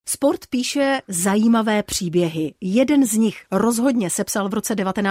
Sport píše zajímavé příběhy. Jeden z nich rozhodně sepsal v roce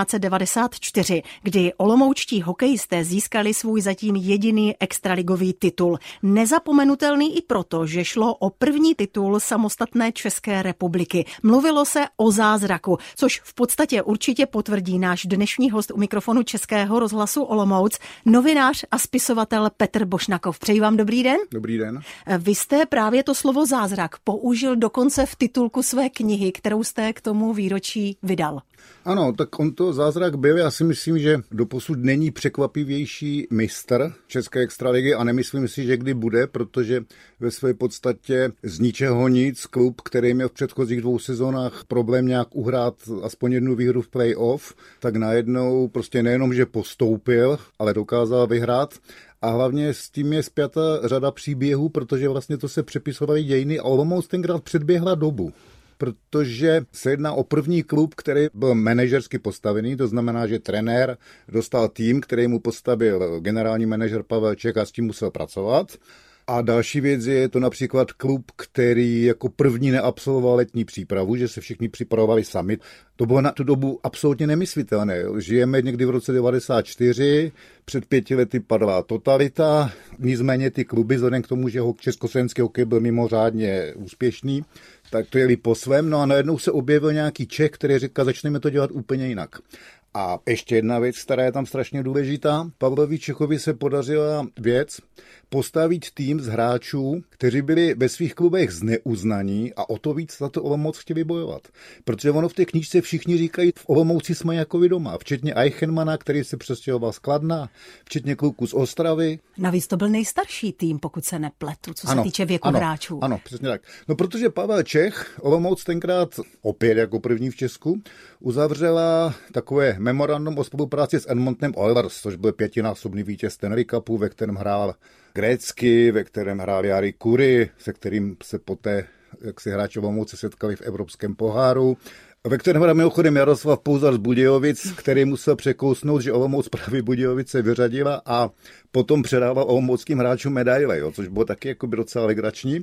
1994, kdy olomoučtí hokejisté získali svůj zatím jediný extraligový titul. Nezapomenutelný i proto, že šlo o první titul samostatné České republiky. Mluvilo se o zázraku, což v podstatě určitě potvrdí náš dnešní host u mikrofonu Českého rozhlasu Olomouc, novinář a spisovatel Petr Bošnakov. Přeji vám dobrý den. Dobrý den. Vy jste právě to slovo zázrak použil dokonce v titulku své knihy, kterou jste k tomu výročí vydal. Ano, tak on to zázrak byl. Já si myslím, že doposud není překvapivější mistr České extraligy a nemyslím si, že kdy bude, protože ve své podstatě z ničeho nic klub, který měl v předchozích 2 sezónách problém nějak uhrát aspoň jednu výhru v play-off, tak najednou prostě nejenom, že postoupil, ale dokázal vyhrát. A hlavně s tím je spjata řada příběhů, protože vlastně to se přepisovaly dějiny a Olomouc tenkrát předběhla dobu. Protože se jedná o první klub, který byl manažersky postavený, to znamená, že trenér dostal tým, který mu postavil generální manažer Pavel Čech a s tím musel pracovat. A další věc je to například klub, který jako první neabsolvoval letní přípravu, že se všichni připravovali sami. To bylo na tu dobu absolutně nemyslitelné. Žijeme někdy v roce 1994, před 5 lety padla totalita, nicméně ty kluby, vzhledem k tomu, že československý hokej byl mimořádně úspěšný, tak to jeli po svém, no a najednou se objevil nějaký Čech, který říká, začneme to dělat úplně jinak. A ještě jedna věc, která je tam strašně důležitá. Pavlovi Čechovi se podařila věc postavit tým z hráčů, kteří byli ve svých klubech zneuznaní a o to víc za to Olomouc chtěli bojovat. Protože ono v té knížce všichni říkají, v Olomouci jsme jako vy doma, včetně Eichenmana, který se přestěhoval z Kladna, včetně kluků z Ostravy. Navíc to byl nejstarší tým, pokud se nepletu, co se týče věku hráčů. Ano, přesně tak. No protože Pavel Čech, Olomouc tenkrát opět jako první v Česku, uzavřela takové memorandum o spolupráci s Edmontonem Oilers, což byl 5násobný vítěz Stanley Cupu, ve kterém hrál Gretzky, ve kterém hrál Jari Kurri, se kterým se poté, jak si hráči Olomouce setkali v Evropském poháru, ve kterém hrál mimochodem Jaroslav Pouzar z Budějovic, který musel překousnout, že Olomouc právě Budějovice vyřadila a potom předával olomouckým hráčům medaile, což bylo taky jako by docela legrační.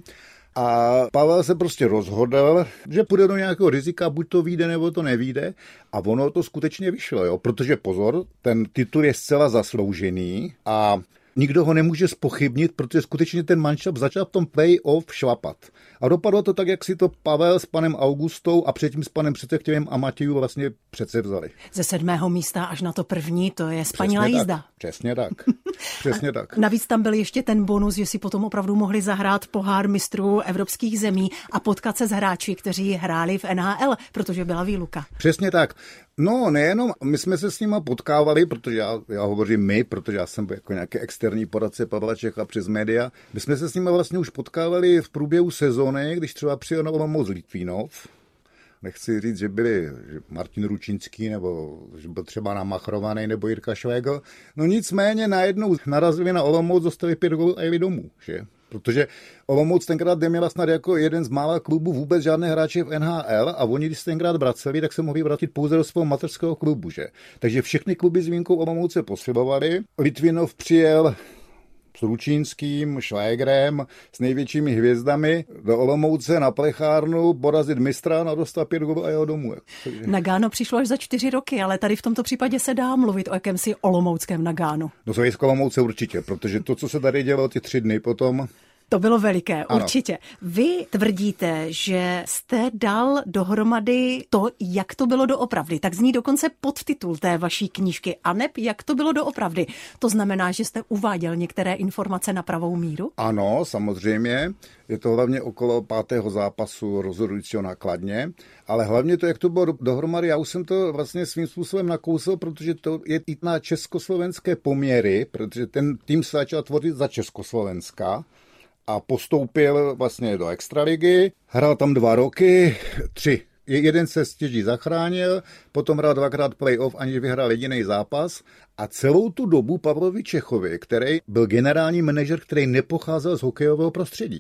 A Pavel se prostě rozhodl, že půjde do nějakého rizika, buď to vyjde, nebo to nevyjde. A ono to skutečně vyšlo, protože pozor, ten titul je zcela zasloužený a nikdo ho nemůže zpochybnit, protože skutečně ten manšaft začal v tom play-off šlapat. A dopadlo to tak, jak si to Pavel s panem Augustou a předtím s panem Předsechtěvem a Matějů vlastně předsevzali. Ze 7. místa až na to první, to je spanilá jízda. Přesně tak. Přesně tak. Navíc tam byl ještě ten bonus, že si potom opravdu mohli zahrát pohár mistrů evropských zemí a potkat se s hráči, kteří hráli v NHL, protože byla výluka. Přesně tak. No, nejenom, my jsme se s nima potkávali, protože já hovořím my, protože já jsem byl jako nějaký externí poradce Pavla Čecha přes média. My jsme se s nima vlastně už potkávali v průběhu sezóny, když třeba přijel na Olomouc Litvínov. Nechci říct, že byli Martin Ručinský, nebo že byl třeba namachrovaný, nebo Jirka Švégl. No nicméně najednou narazili na Olomouc, dostali 5 gólů a jeli domů, že? Protože Olomouc tenkrát neměla snad jako jeden z mála klubů vůbec žádné hráče v NHL a oni, když se tenkrát vraceli, tak se mohli vrátit pouze do svého mateřského klubu, že? Takže všechny kluby s výjimkou Olomouce posilovali. Litvínov přijel s Ručínským, Švégrem, s největšími hvězdami do Olomouce na plechárnu, porazit mistra a dostat 5 gólů a jel domů. Takže... Nagano přišlo až za 4 roky, ale tady v tomto případě se dá mluvit o jakémsi olomouckém Nagánu. No to je z Olomouce určitě, protože to, co se tady dělo ty 3 dny potom... To bylo veliké, ano. Určitě. Vy tvrdíte, že jste dal dohromady to, jak to bylo doopravdy. Tak zní dokonce podtitul té vaší knížky. Aneb, jak to bylo doopravdy. To znamená, že jste uváděl některé informace na pravou míru? Ano, samozřejmě. Je to hlavně okolo 5. zápasu rozhodujícího na Kladně. Ale hlavně to, jak to bylo dohromady, já už jsem to vlastně svým způsobem nakousl, protože to je i na československé poměry, protože ten tým se začal tvořit za Československa. A postoupil vlastně do extraligy, hrál tam 2 roky, 3. Jeden se stěží zachránil, potom hrál 2krát playoff, aniž vyhrál jediný zápas. A celou tu dobu Pavlovi Čechovi, který byl generální manažer, který nepocházel z hokejového prostředí.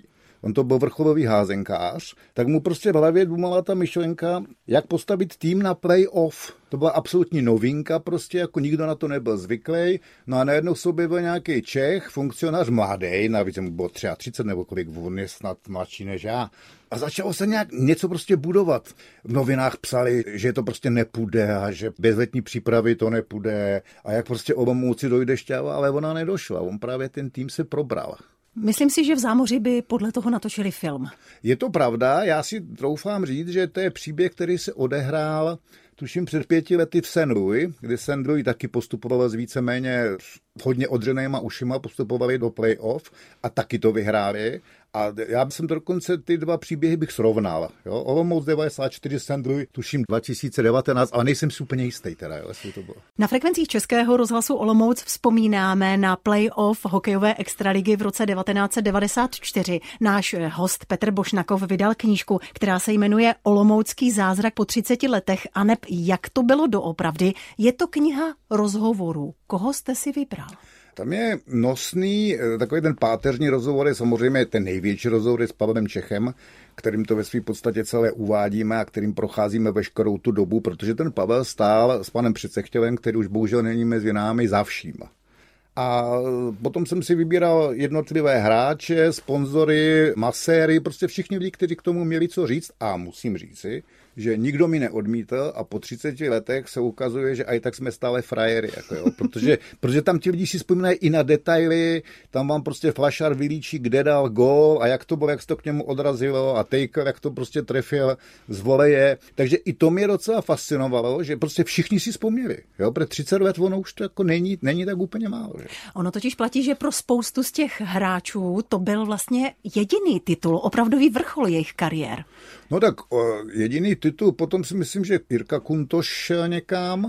on to byl vrcholový házenkář, tak mu prostě v hlavě důmala ta myšlenka, jak postavit tým na play-off. To byla absolutní novinka, prostě jako nikdo na to nebyl zvyklý. No a najednou se objevil nějaký Čech, funkcionář mladý, navíc mu bylo 33 nebo kolik, on je snad mladší než já. A začalo se nějak něco prostě budovat. V novinách psali, že to prostě nepůjde a že bez letní přípravy to nepůjde a jak prostě Olomouci dojde šťáva, ale ona nedošla. On právě ten tým se probral. Myslím si, že v Zámoří by podle toho natočili film. Je to pravda, já si troufám říct, že to je příběh, který se odehrál tuším před 5 lety v St. Louis, kdy St. Louis taky postupoval s víceméně hodně odřenýma ušima, postupovali do play-off a taky to vyhráli. A já jsem to dokonce ty dva příběhy bych srovnal. Jo? Olomouc 94, St. Louis, tuším 2019, ale nejsem si úplně jistý teda, jo, jestli to bylo. Na frekvencích Českého rozhlasu Olomouc vzpomínáme na play-off hokejové extraligy v roce 1994. Náš host Petr Bošnakov vydal knížku, která se jmenuje Olomoucký zázrak po 30 letech a neb jak to bylo doopravdy. Je to kniha rozhovorů. Koho jste si vybral? Tam je nosný, takový ten páteřní rozhovor je samozřejmě ten největší rozhovor je s Pavlem Čechem, kterým to ve své podstatě celé uvádíme a kterým procházíme veškerou tu dobu, protože ten Pavel stál s panem Přecechtělem, který už bohužel není mezi námi, za vším. A potom jsem si vybíral jednotlivé hráče, sponzory, maséry, prostě všichni lidi, kteří k tomu měli co říct a musím říci, že nikdo mi neodmítl a po 30 letech se ukazuje, že aj tak jsme stále frajery, jako jo, protože tam ti lidi si vzpomínají i na detaily, tam vám prostě flašar vylíčí, kde dal gól a jak to bylo, jak se to k němu odrazilo a Tejkl, jak to prostě trefil z voleje, takže i to mě docela fascinovalo, že prostě všichni si vzpomněli, jo, pro 30 let ono už to jako není tak úplně málo. Že? Ono totiž platí, že pro spoustu z těch hráčů to byl vlastně jediný titul, opravdový vrchol jejich kariér. No tak jediný titul, potom si myslím, že Jirka Kuntoš někam.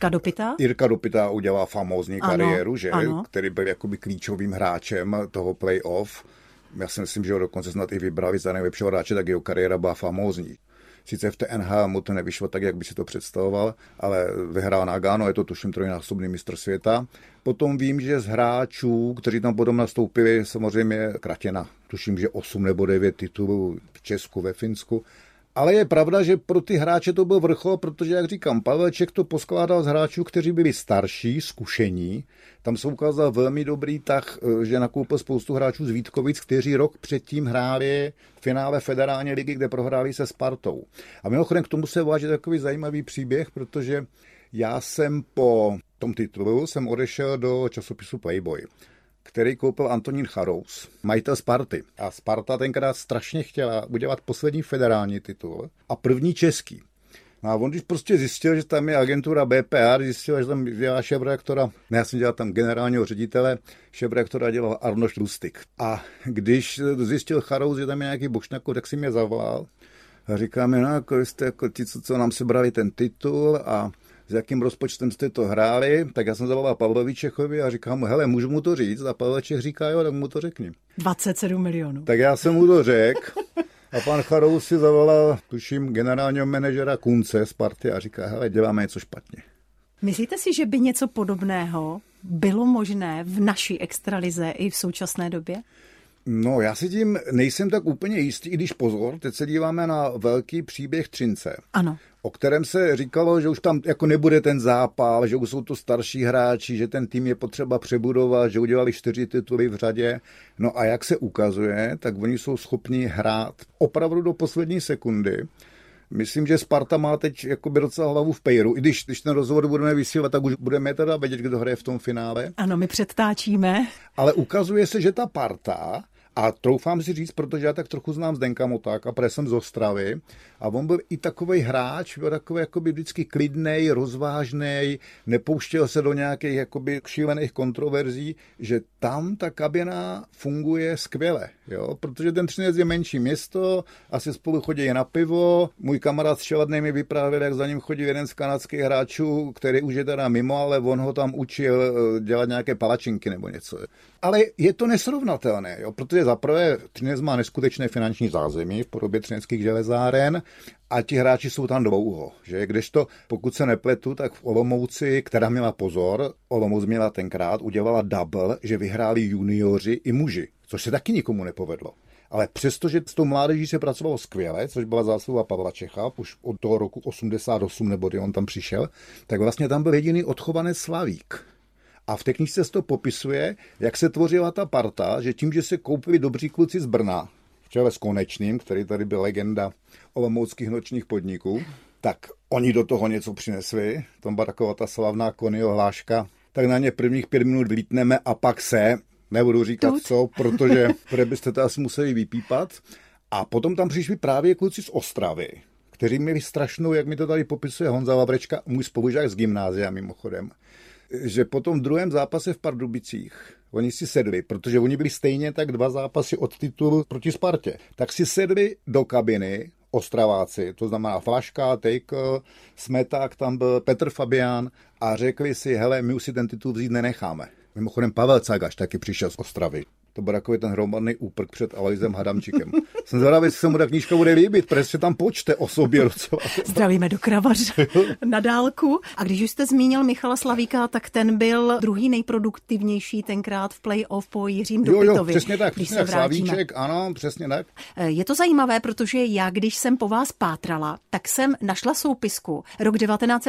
Jirka Dopita udělala famózní kariéru, že? Ano. Který byl jakoby klíčovým hráčem toho play-off. Já si myslím, že ho dokonce snad i vybrali za nejlepšího hráče, tak jeho kariéra byla famózní. Sice v té NHL mu to nevyšlo tak, jak by si to představoval, ale vyhrál Nagano, je to tuším trojnásobný mistr světa. Potom vím, že z hráčů, kteří tam potom nastoupili, samozřejmě Kratěna. Tuším, že 8 nebo 9 titulů v Česku, ve Finsku. Ale je pravda, že pro ty hráče to byl vrchol, protože, jak říkám, Pavel Čech to poskládal z hráčů, kteří byli starší, zkušení. Tam se ukázal velmi dobrý tah, že nakoupil spoustu hráčů z Vítkovic, kteří rok předtím hráli v finále federální ligy, kde prohráli se Spartou. A mimochodem k tomu se váží takový zajímavý příběh, protože já jsem po tom titulu odešel do časopisu Playboy, který koupil Antonín Charous, majitel Sparty. A Sparta tenkrát strašně chtěla udělat poslední federální titul a první český. No a on když prostě zjistil, že tam je agentura BPR, zjistil, že tam dělá šéfredaktora, ne, já jsem dělal tam generálního ředitele, šéfredaktora dělal Arnošt Lustig. A když zjistil Charous, že tam je nějaký Bošnakov, tak si mě zavolal a říká mi, no jako jste jako ti, co nám sebrali ten titul a s jakým rozpočtem jste to hráli, tak já jsem zavolal Pavlovi Čechovi a říkám mu, hele, můžu mu to říct? A Pavel Čech říká, jo, tak mu to řekni. 27 milionů. Tak já jsem mu to řekl a pan Charous si zavolal, tuším, generálního manažera Kunce z Sparty a říká, hele, děláme něco špatně. Myslíte si, že by něco podobného bylo možné v naší extralize i v současné době? No, já si tím nejsem tak úplně jistý, i když pozor, teď se díváme na velký příběh Třince. Ano. O kterém se říkalo, že už tam jako nebude ten zápal, že už jsou to starší hráči, že ten tým je potřeba přebudovat, že udělali 4 tituly v řadě. No a jak se ukazuje, tak oni jsou schopni hrát opravdu do poslední sekundy. Myslím, že Sparta má teď jakoby docela hlavu v pejru. I když ten rozhovor budeme vysílat, tak už budeme teda vědět, kdo hraje v tom finále. Ano, my předtáčíme. Ale ukazuje se, že ta parta, a troufám si říct, protože já tak trochu znám Zdenka Motáka, protože jsem z Ostravy, a on byl i takovej hráč, byl takový jakoby vždycky klidnej, rozvážnej, nepouštěl se do nějakých jakoby šílených kontroverzí, že tam ta kabina funguje skvěle, jo? Protože ten Třinec je menší město, asi spolu chodí na pivo, můj kamarád Šeladnej mi vyprávěl, jak za ním chodí jeden z kanadských hráčů, který už je teda mimo, ale on ho tam učil dělat nějaké palačinky nebo něco. Ale je to nesrovnatelné, jo? Protože zaprvé Třinec má neskutečné finanční zázemí v podobě třineckých železáren a ti hráči jsou tam dlouho, že kdežto, pokud se nepletu, tak v Olomouci, která měla pozor, Olomouc měla tenkrát, udělala double, že vyhráli junioři i muži, což se taky nikomu nepovedlo. Ale přestože s tou mládeží se pracovalo skvěle, což byla zásluha Pavla Čecha, už od toho roku 88, nebo kdy on tam přišel, tak vlastně tam byl jediný odchovanec Slavík. A v té knížce se to popisuje, jak se tvořila ta parta, že tím, že se koupili dobří kluci z Brna, v čele s Konečným, který tady byl legenda olomouckých nočních podniků, tak oni do toho něco přinesli. Tam byla taková ta slavná Konyho hláška. Tak na ně prvních 5 minut vlítneme a pak se, nebudu říkat co, protože byste to asi museli vypípat. A potom tam přišli právě kluci z Ostravy, kteří měli strašnou, jak mi to tady popisuje Honza Vavrečka, můj spolužák z gymnázia mimochodem, že po tom druhém zápase v Pardubicích oni si sedli, protože oni byli stejně tak 2 zápasy od titulu proti Spartě, tak si sedli do kabiny Ostraváci, to znamená Flaška, Tejkl, Smeták, tam byl Petr Fabián a řekli si, hele, my už si ten titul vzít nenecháme. Mimochodem Pavel Cagaš taky přišel z Ostravy. To byl takový ten hromadný úprk před Aloisem Hadamčíkem. Jsem zvědavý, jestli se mu ta knížka bude líbit, protože se tam počte o sobě docela. Zdravíme do Kravaře na dálku. A když už jste zmínil Michala Slavíka, tak ten byl druhý nejproduktivnější tenkrát v play-off po Jiřím Dopitovi. Jo, přesně tak, přesně tak. Slavíček, ano, přesně tak. Je to zajímavé, protože já, když jsem po vás pátrala, tak jsem našla soupisku rok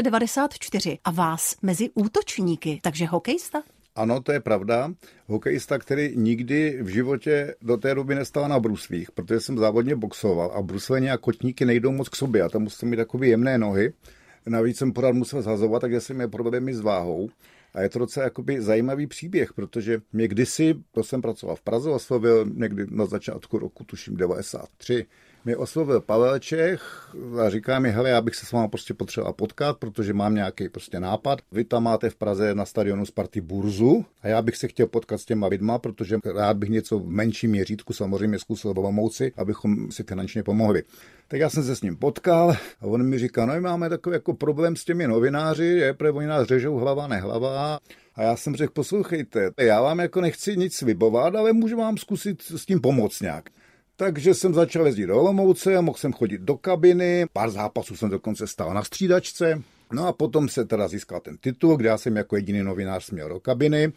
1994 a vás mezi útočníky, takže hokejista? Ano, to je pravda. Hokejista, který nikdy v životě do té doby nestal na bruslích, protože jsem závodně boxoval a bruslení a kotníky nejdou moc k sobě a tam musím mít takové jemné nohy. Navíc jsem pořád musel zhazovat, takže jsem měl problémy s váhou. A je to docela jakoby zajímavý příběh, protože mě kdysi, to jsem pracoval v Praze, oslovil někdy na začátku roku, tuším 93, mě oslovil Pavel Čech a říká mi, hele, já bych se s vámi prostě potřeboval potkat, protože mám nějaký prostě nápad. Vy tam máte v Praze na stadionu Sparty burzu a já bych se chtěl potkat s těma lidma, protože rád bych něco v menším měřítku samozřejmě zkusil v Olomouci, abychom si finančně pomohli. Tak já jsem se s ním potkal a on mi říká, no my máme takový jako problém s těmi novináři, protože oni nás řežou hlava nehlava. A já jsem řekl, poslouchejte, já vám jako nechci nic slibovat, ale můžu vám zkusit s tím pomoct nějak. Takže jsem začal jezdit do Olomouce, mohl jsem chodit do kabiny, pár zápasů jsem dokonce stál na střídačce. No a potom se teda získal ten titul, kde já jsem jako jediný novinář směl do kabiny.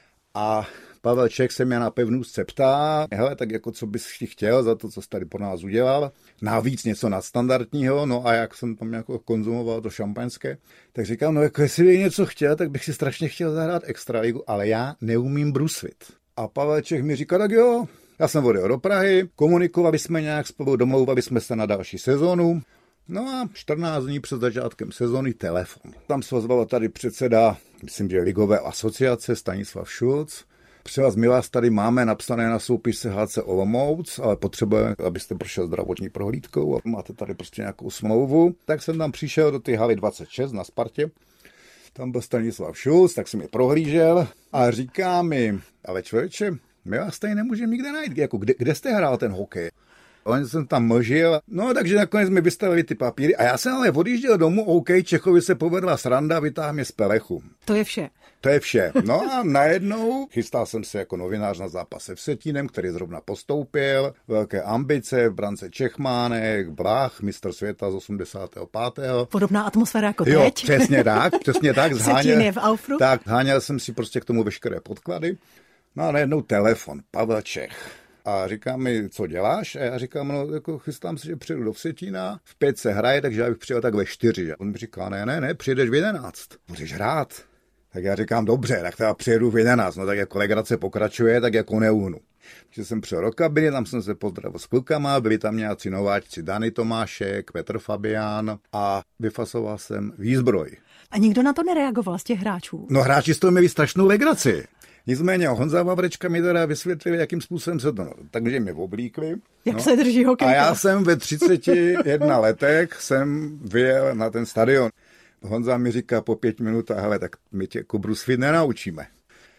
A Pavel Čech se mě na pevnůstce ptá, hele, tak jako co bys chtěl za to, co jsi tady pro nás udělal. Navíc něco nadstandardního, no a jak jsem tam jako konzumoval to šampaňské, tak říkám, no jako jestli bych něco chtěl, tak bych si strašně chtěl zahrát extraligu, ale já neumím bruslit. A Pavel Čech mi říká, tak jo, já jsem odjel do Prahy, komunikovali jsme nějak spolu, domlouvali jsme se na další sezonu. No a 14 dní před začátkem sezony telefon. Tam se ozval tady předseda, myslím, že Ligové asociace Stanislav Šulc. Převaz, my vás tady máme napsané na soupise HC Olomouc, ale potřebujeme, abyste prošel zdravotní prohlídkou a máte tady prostě nějakou smlouvu. Tak jsem tam přišel do té haly 26 na Spartě. Tam byl Stanislav Šulc, tak jsem je prohlížel a říká mi, ale člověče, my vás tady nemůžeme nikde najít. Jako, kde jste hrál ten hokej? On jsem tam mlžil, no takže nakonec mi vystavili ty papíry a já jsem ale odjížděl domů, OK, Čechovi se povedla sranda, vytáhl mě z pelechu. To je vše. To je vše. No a najednou chystal jsem se jako novinář na zápase v Vsetínem, který zrovna postoupil, velké ambice, v brance Čechmánek, Blach, mistr světa z 85. Podobná atmosféra jako jo, teď. přesně tak. Vsetín je v Aufru. Tak, zháněl jsem si prostě k tomu veškeré podklady. No a najednou telefon, Pavel Čech. A říká mi, co děláš? A já říkám, no jako chystám se, že přijedu do Vsetína, v 5 se hraje, takže já bych přijel tak ve 4. A on mi říká, ne, přijedeš v 11. Budeš hrát. Tak já říkám, dobře, tak teda přijedu v 11. No tak jako legrace pokračuje, tak jako neuhnu. Takže jsem přijel do kabiny, tam jsem se pozdravil s klukama, byli tam nějací nováčci, Dany Tomášek, Petr Fabián a vyfasoval jsem výzbroj. A nikdo na to nereagoval z těch hráčů? No hráči z toho měli strašnou legraci. Nicméně Honza Vavrečka mi teda vysvětlil, jakým způsobem se to... No, takže mě oblíkli. Jak se drží hokejka? A já jsem ve 31 letech jsem vyjel na ten stadion. Honza mi říká po 5 minutách, hele, tak my tě jako bruslit nenaučíme.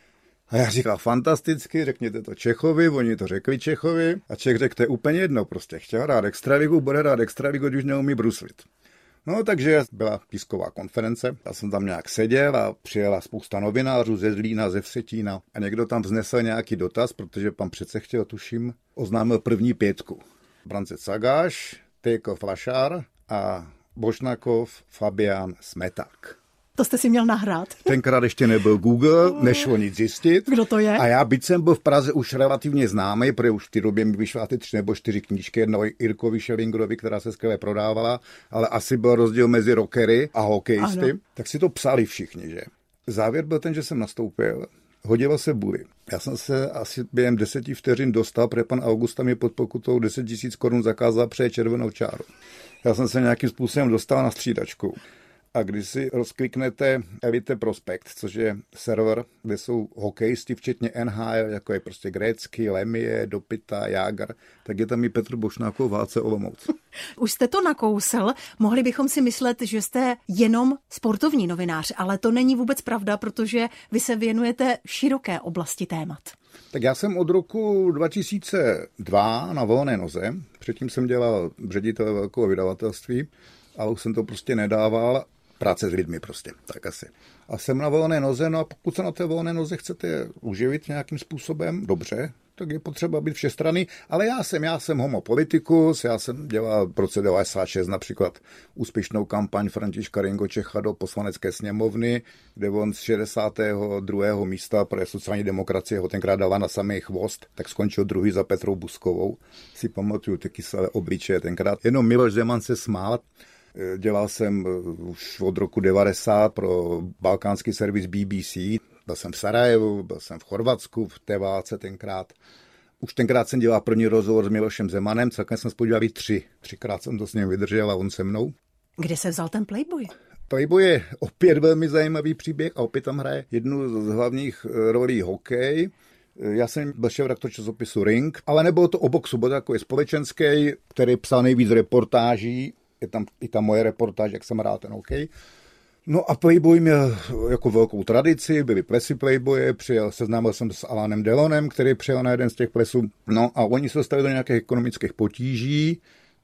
A já říkal, fantasticky, řekněte to Čechovi, oni to řekli Čechovi a Čech řekl, to je úplně jedno, prostě chtěl hrát extraligu, bude hrát extraligu, když neumí bruslit. No, takže byla tisková konference, já jsem tam nějak seděl a přijela spousta novinářů ze Zlína, ze Vsetína a někdo tam vznesl nějaký dotaz, protože pan přece chtěl, tuším, oznámil první 5. Brance Cagáš, Tejko Flašár a Bošnakov, Fabián, Smeták. To jste si měl nahrát. Tenkrát ještě nebyl Google, nešlo nic zjistit. Kdo to je? A já, byť jsem byl v Praze už relativně známý, protože už v té době mi vyšla ty 3 nebo 4 knížky, jedno Irkovi Schellingerovi, která se skvěle prodávala, ale asi byl rozdíl mezi rockery a hokejisty. Ano. Tak si to psali všichni, že? Závěr byl ten, že jsem nastoupil. Hodilo se buly. Já jsem se asi během 10 vteřin dostal, protože pan Augusta mi pod pokutou 10 000 korun zakázal přejet červenou čáru. Já jsem se nějakým způsobem dostal na střídačku. A když si rozkliknete Elite Prospekt, což je server, kde jsou hokejisti, včetně NHL, jako je prostě Grécky, Lemie, Dopita, Jágr, tak je tam i Petr Bošnákov, Václav Olomouc. Už jste to nakousl, mohli bychom si myslet, že jste jenom sportovní novinář, ale to není vůbec pravda, protože vy se věnujete široké oblasti témat. Tak já jsem od roku 2002 na volné noze, předtím jsem dělal ředitele velkého vydavatelství, ale už jsem to prostě nedával. Práce s lidmi prostě, tak asi. A jsem na volné noze, no a pokud se na té volné noze chcete uživit nějakým způsobem, dobře, tak je potřeba být všestranný, ale já jsem homo politicus, já jsem dělal v roce 96 například úspěšnou kampaň Františka Ringo Čecha do poslanecké sněmovny, kde on z 62. místa pro sociální demokracie ho tenkrát dala na samý chvost, tak skončil druhý za Petrou Buskovou. Si pamatuju ty kyselé obličeje tenkrát. Jenom Miloš Zeman se smál. Dělal jsem už od roku 90 pro balkánský servis BBC. Byl jsem v Sarajevu, byl jsem v Chorvatsku, v Teváce tenkrát. Už tenkrát jsem dělal první rozhovor s Milošem Zemanem, celkem jsme spolu dělali 3. 3krát jsem to s ním vydržel a on se mnou. Kde se vzal ten Playboy? Playboy je opět velmi zajímavý příběh a opět tam hraje jednu z hlavních rolí hokej. Já jsem byl šéfredaktor časopisu Ring, ale nebylo to o boxu, byl to takový společenský, který psal nejvíc reportáží. Je tam i ta moje reportáž, jak jsem hrál ten hokej. No a Playboy měl jako velkou tradici, byly plesy Playboye, seznámil jsem s Alanem Delonem, který přijel na jeden z těch plesů. No a oni se dostali do nějakých ekonomických potíží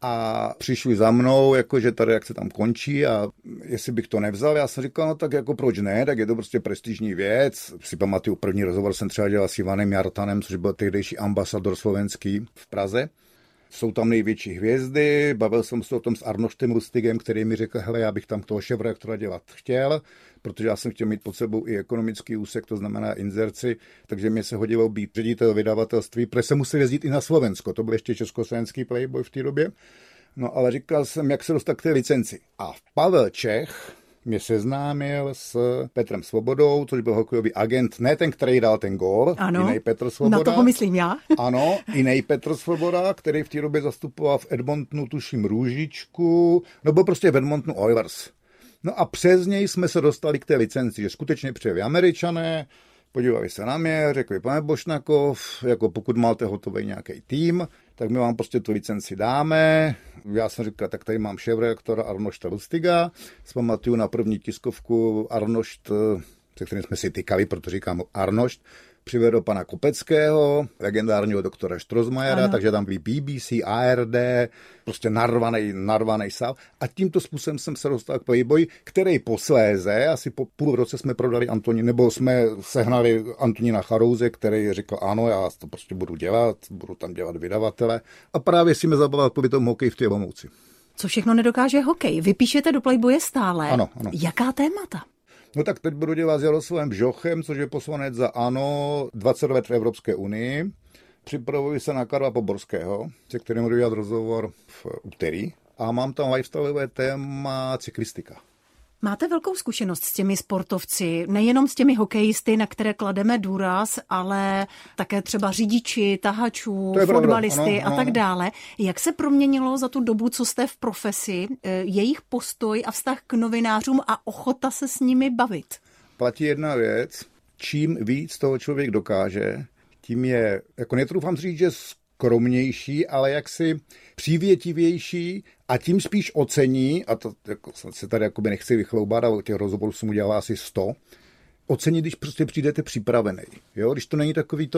a přišli za mnou, jakože ta reakce tam končí a jestli bych to nevzal, já jsem říkal, no tak jako proč ne, tak je to prostě prestižní věc. Si pamatuju, první rozhovor jsem třeba dělal s Ivanem Jartanem, což byl tehdejší ambasador slovenský v Praze. Jsou tam největší hvězdy, bavil jsem se o tom s Arnoštem Lustigem, který mi řekl, hele, já bych tam toho šéfredaktora dělat chtěl, protože já jsem chtěl mít pod sebou i ekonomický úsek, to znamená inzerci, takže mě se hodilo být ředitel vydavatelství, protože jsem musel jezdit i na Slovensko, to byl ještě československý Playboy v té době. No ale říkal jsem, jak se dostat k té licenci. A Pavel Čech mě seznámil s Petrem Svobodou, což byl hokejový agent, ne ten, který dal ten gól, jiný Petr Svoboda. Na toho myslím já. Ano, jiný Petr Svoboda, který v té době zastupoval v Edmontonu, tuším, Růžičku, no byl prostě v Edmontonu Oilers. No a přes něj jsme se dostali k té licenci, že skutečně přijeli Američané, podívali se na mě, řekli, pane Bošnakov, jako pokud máte hotový nějaký tým, tak my vám prostě tu licenci dáme. Já jsem říkal, tak tady mám šéfredaktora Arnošta Lustiga. Zpamatuju na první tiskovku Arnošt, se kterým jsme si tykali, protože říkám Arnošt, přivedl pana Kopeckého, legendárního doktora Štrosmajera, takže tam byli BBC, ARD, prostě narvaný sál. A tímto způsobem jsem se dostal k Playboy, který posléze, asi po půl roce jsme prodali nebo jsme sehnali Antonína Charouze, který říkal, ano, já to prostě budu dělat, budu tam dělat vydavatele. A právě si mě zabavil po tom hokej v té Olomouci. Co všechno nedokáže hokej? Vy píšete do Playboye stále. Ano. Jaká témata? No tak teď budu dělat s Jaroslavem Bžochem, což je poslanec za ANO 20 let v Evropské unii. Připravuji se na Karla Poborského, se kterým budu dělat rozhovor v úterý. A mám tam lifestyleové téma cyklistika. Máte velkou zkušenost s těmi sportovci, nejenom s těmi hokejisty, na které klademe důraz, ale také třeba řidiči, tahačů, fotbalisty a tak dále. Jak se proměnilo za tu dobu, co jste v profesi, jejich postoj a vztah k novinářům a ochota se s nimi bavit? Platí jedna věc, čím víc toho člověk dokáže, tím je, jako netroufám říct, že skromnější, ale jaksi přívětivější a tím spíš ocení, a to jako, se tady jakoby nechci vychloubat, ale těch rozhovorů jsem udělal asi 100, ocení, když prostě přijdete připravený. Jo? Když to není takový to,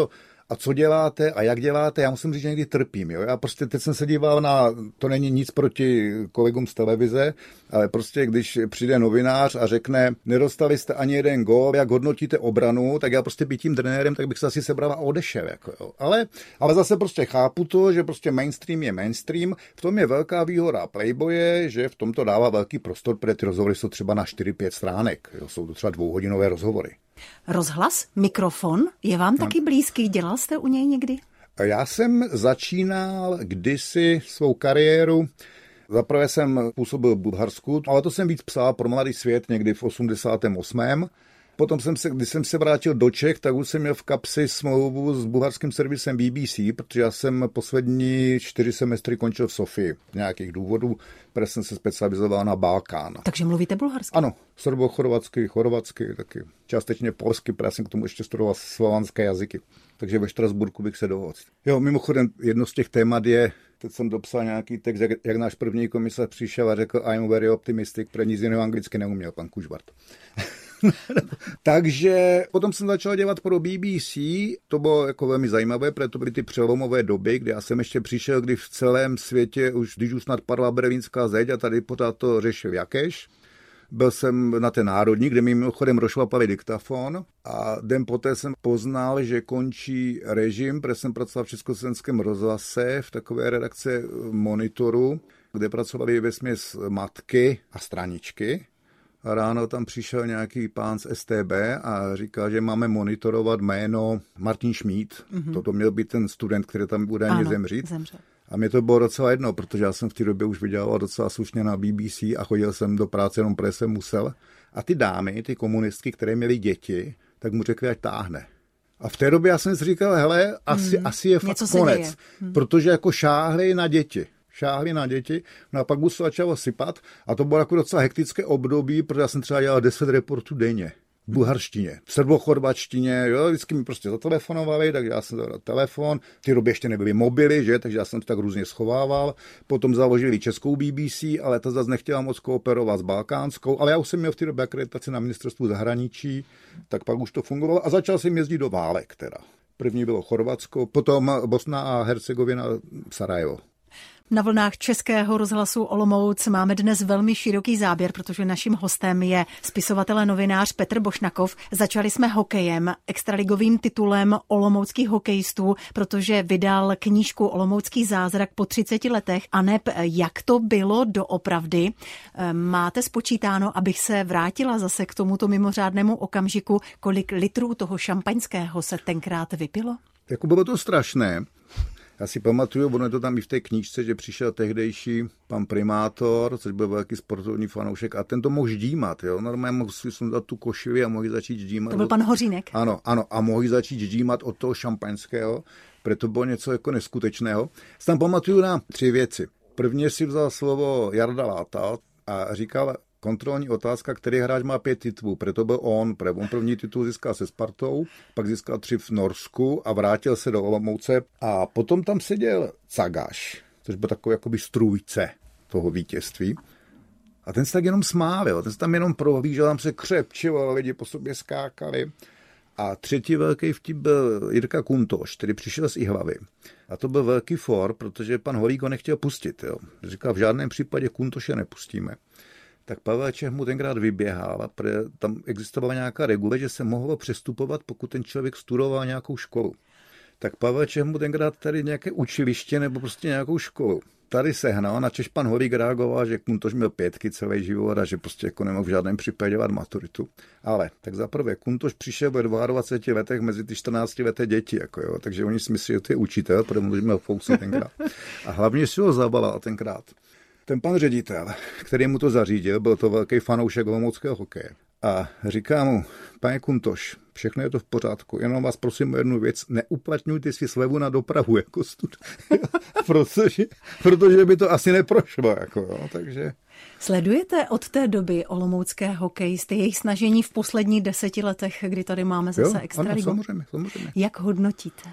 a co děláte a jak děláte, já musím říct, že někdy trpím. Jo? Já prostě teď jsem se díval to není nic proti kolegům z televize, ale prostě když přijde novinář a řekne, nedostali jste ani jeden gól, jak hodnotíte obranu, tak já prostě být tím trenérem, tak bych se asi sebral a odešel. Jako, jo. Ale zase prostě chápu to, že prostě mainstream je mainstream, v tom je velká výhoda Playboye, že v tomto dává velký prostor, protože ty rozhovory jsou třeba na 4-5 stránek, jo? Jsou to třeba 2hodinové rozhovory. Rozhlas, mikrofon, je vám taky blízký? Dělal jste u něj někdy? Já jsem začínal kdysi svou kariéru. Zaprvé jsem působil v Bulharsku, ale to jsem víc psal pro Mladý svět někdy v 88. Potom když jsem se vrátil do Čech, tak už jsem měl v kapsi smlouvu s bulharským servisem BBC, protože já jsem poslední 4 semestry končil v Sofii z nějakých důvodů, protože jsem se specializoval na Balkán. Takže mluvíte bulharsky? Ano, srbo-chorvatsky, taky částečně polsky, protože jsem k tomu ještě studoval slovanské jazyky. Takže ve Štrasburku bych se dohodl. Jo, mimochodem, jedno z těch témat je, teď jsem dopsal nějaký text, jak náš první komisař přišel a řekl I'm very optimistic, protože nic jiného anglicky neuměl, pan Kužbart. Takže potom jsem začal dělat pro BBC, to bylo jako velmi zajímavé, protože to byly ty přelomové doby, kdy já jsem ještě přišel, kdy v celém světě, když už snad padla berlínská zeď a tady pořád to řešil Jakeš. Byl jsem na té národní, kde mi mimochodem rozšlapali diktafon a den poté jsem poznal, že končí režim, protože jsem pracoval v Československém rozhlase v takové redakce Monitoru, kde pracovali vesměs matky a straničky. A ráno tam přišel nějaký pán z STB a říkal, že máme monitorovat jméno Martin Šmíd. Mm-hmm. Toto měl být ten student, který tam údajně zemřít. A mě to bylo docela jedno, protože já jsem v té době už vydělal docela slušně na BBC a chodil jsem do práce jenom protože jsem musel. A ty dámy, ty komunistky, které měly děti, tak mu řekli, ať táhne. A v té době já jsem si říkal, hele, asi je fakt konec. Protože jako šáhli na děti. No a pak mu se začalo sypat a to bylo jako docela hektické období, protože já jsem třeba dělal 10 reportů denně. V bulharštině, v srbochorvačtině, jo, vždycky mi prostě zatelefonovali, tak já jsem dal telefon, v té době ještě nebyly mobily, že, takže já jsem to tak různě schovával, potom založili českou BBC, ale ta zase nechtěla moc kooperovat s balkánskou, ale já už jsem měl v té době akreditaci na ministerstvu zahraničí, tak pak už to fungovalo a začal jsem jezdit do válek teda. První bylo Chorvatsko, potom Bosna a Hercegovina, Sarajevo. Na vlnách Českého rozhlasu Olomouc máme dnes velmi široký záběr, protože naším hostem je spisovatel a novinář Petr Bošnakov. Začali jsme hokejem, extraligovým titulem olomouckých hokejistů, protože vydal knížku Olomoucký zázrak po 30 letech. Aneb, jak to bylo doopravdy? Máte spočítáno, abych se vrátila zase k tomuto mimořádnému okamžiku, kolik litrů toho šampaňského se tenkrát vypilo? Jako bylo to strašné. Já si pamatuju, ono je to tam i v té knížce, že přišel tehdejší pan primátor, což byl velký sportovní fanoušek, a ten to mohl ždímat. Jo? Normálně mohl si sundat tu košili a mohl začít ždímat. To byl pan Hořínek. Ano, a mohl začít ždímat od toho šampaňského, protože to bylo něco jako neskutečného. Tam pamatuju na 3 věci. Prvně si vzal slovo Jarda Láta a říkal, kontrolní otázka, který hráč má 5 titulů, proto byl on první titul získal se Spartou, pak získal 3 v Norsku a vrátil se do Olomouce a potom tam seděl Cagaš, což byl takový jakoby strůjce toho vítězství. A ten se tak jenom smál, ten se tam jenom prohlížel, tam se křepčil, lidi po sobě skákali. A třetí velký vtip byl Jirka Kuntoš, který přišel z Jihlavy. A to byl velký for, protože pan Holík ho nechtěl pustit. Jo. Říkal, v žádném případě Kuntoše nepustíme. Tak Pavel Čech mu tenkrát vyběhal, protože tam existovala nějaká regule, že se mohlo přestupovat, pokud ten člověk studoval nějakou školu. Tak Pavel Čech mu tenkrát tady nějaké učiliště nebo prostě nějakou školu. Tady sehnal, načež pan Holík reagoval, že Kuntoš měl 5 celý život a že prostě jako nemohl v žádném případě dělat maturitu. Ale tak zaprvé Kuntoš přišel ve 22 letech mezi ty 14leté děti, jako jo, takže oni si myslí, že to je učitel, protože mu měl fousy tenkrát. A hlavně si ho zabalal tenkrát. Ten pan ředitel, který mu to zařídil, byl to velký fanoušek olomouckého hokeje. A říká mu, pane Kuntoš, všechno je to v pořádku, jenom vás prosím o jednu věc, neuplatňujte si slevu na dopravu jako student, protože by to asi neprošlo. Jako, jo, takže... Sledujete od té doby olomoucké hokejisty, jejich snažení v posledních 10 letech, kdy tady máme zase extraligu? Ano, samozřejmě. Jak hodnotíte?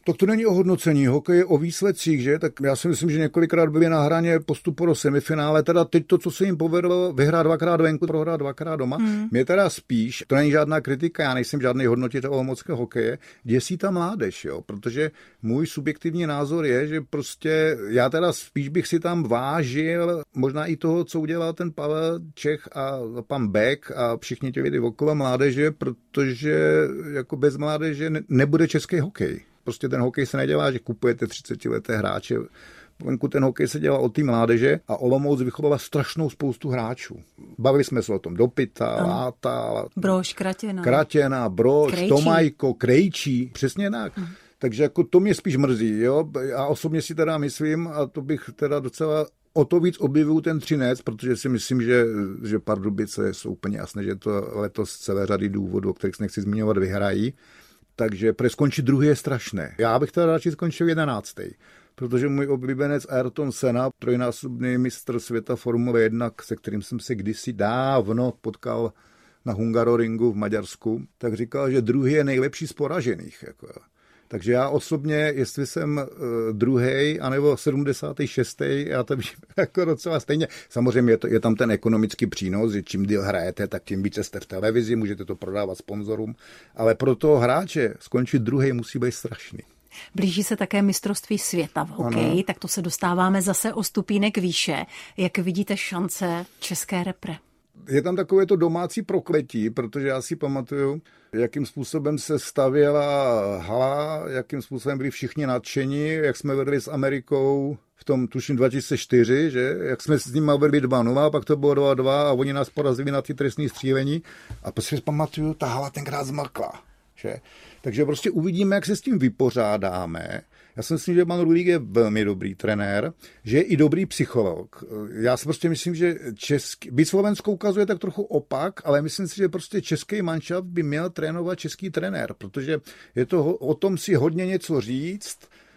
Tak to není o hodnocení, hokej je o výsledcích, že? Tak já si myslím, že několikrát byli na hraně postupu do semifinále, teda teď to, co se jim povedlo, vyhrát 2krát venku, prohrát 2krát doma. Mě teda spíš, to není žádná kritika, já nejsem žádný hodnotitel olomouckého hokeje, děsí ta mládež, jo? Protože můj subjektivní názor je, že prostě já teda spíš bych si tam vážil možná i toho, co udělal ten Pavel Čech a pan Beck a všichni ti lidi okolo mládeže, protože jako bez mládeže nebude český hokej. Prostě ten hokej se nedělá, že kupujete 30leté hráče. Venku ten hokej se dělá od té mládeže a Olomouc vychovala strašnou spoustu hráčů. Bavili jsme se o tom Dopita, Láta, Brož, Kratěna, Brož, Krejčí. Tomajko, Krejčí, přesně tak. Takže jako to mě spíš mrzí. Jo? Já osobně si teda myslím, a to bych teda docela o to víc objevuju ten Třinec, protože si myslím, že Pardubice jsou úplně jasné, že to letos celé řady důvodů, o kterých se nechci zmiňovat, vyhrají. Takže skončit druhý je strašné. Já bych teda radši skončil 11. Protože můj oblíbenec Ayrton Senna, trojnásobný mistr světa Formule 1, se kterým jsem se kdysi dávno potkal na Hungaroringu v Maďarsku, tak říkal, že druhý je nejlepší z poražených. Jako. Takže já osobně, jestli jsem druhý, anebo 76. já to vidím jako docela stejně. Samozřejmě je tam ten ekonomický přínos, že čím díl hrajete, tak tím více jste v televizi, můžete to prodávat sponzorům, ale pro toho hráče skončit druhý musí být strašný. Blíží se také mistrovství světa v hokeji, tak to se dostáváme zase o stupínek výše. Jak vidíte šance české repre? Je tam takové to domácí prokletí, protože já si pamatuju, jakým způsobem se stavěla hala, jakým způsobem byli všichni nadšení, jak jsme vedli s Amerikou v tom tuším 2004, že? Jak jsme s nimi vedli 2-0, pak to bylo 2-2 a oni nás porazili na ty trestní střílení a prostě si pamatuju, ta hala tenkrát zmrkla. Že? Takže prostě uvidíme, jak se s tím vypořádáme. Já si myslím, že pan Rulík je velmi dobrý trenér, že je i dobrý psycholog. Já si prostě myslím, že byť Slovensko ukazuje tak trochu opak, ale myslím si, že prostě český manšaft by měl trénovat český trenér, protože je to o tom si hodně něco říct.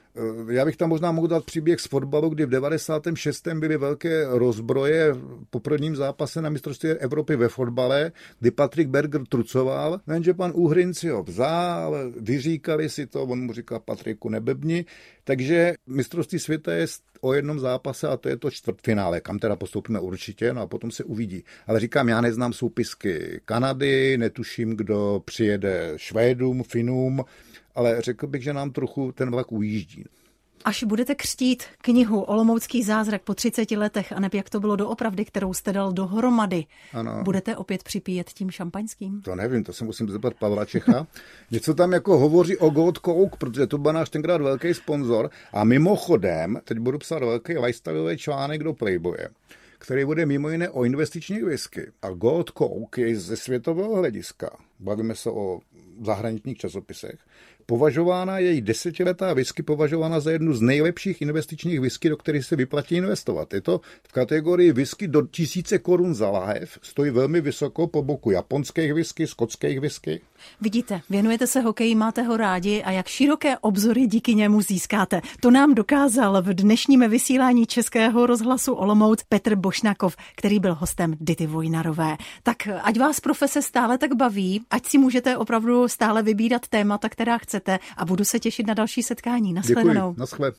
Já bych tam možná mohl dát příběh z fotbalu, kdy v 96. byly velké rozbroje po prvním zápase na mistrovství Evropy ve fotbale, kdy Patrik Berger trucoval, jenže pan Uhrin si ho vzal, vyříkali si to, on mu říkal Patriku nebebni, takže mistrovství světa je o jednom zápase a to je to čtvrtfinále, kam teda postoupíme určitě, no a potom se uvidí. Ale říkám, já neznám soupisky Kanady, netuším, kdo přijede Švédům, Finům, ale řekl bych, že nám trochu ten vlak ujíždí. Až budete křtít knihu Olomoucký zázrak po 30 letech, aneb jak to bylo doopravdy, kterou jste dal dohromady, ano. Budete opět připíjet tím šampaňským? To nevím, to se musím zeptat Pavla Čecha. Něco tam jako hovoří o Gold Coke, protože to byl náš tenkrát velký sponzor. A mimochodem, teď budu psát velký lifestyleový článek do Playboye, který bude mimo jiné o investičních whisky. A Gold Coke je ze světového hlediska, bavíme se o zahraničních časopisech, považována její 10letá whisky považována za jednu z nejlepších investičních whisky, do kterých se vyplatí investovat. Je to v kategorii whisky do 1000 korun za láhev, stojí velmi vysoko po boku japonských whisky, skotských whisky. Vidíte, věnujete se hokeji, máte ho rádi a jak široké obzory díky němu získáte. To nám dokázal v dnešním vysílání Českého rozhlasu Olomouc Petr Bošnakov, který byl hostem Dity Vojnarové. Tak ať vás profese stále tak baví, ať si můžete opravdu stále vybírat témata, která chcete a budu se těšit na další setkání. Naschledanou. Děkuji, naschle.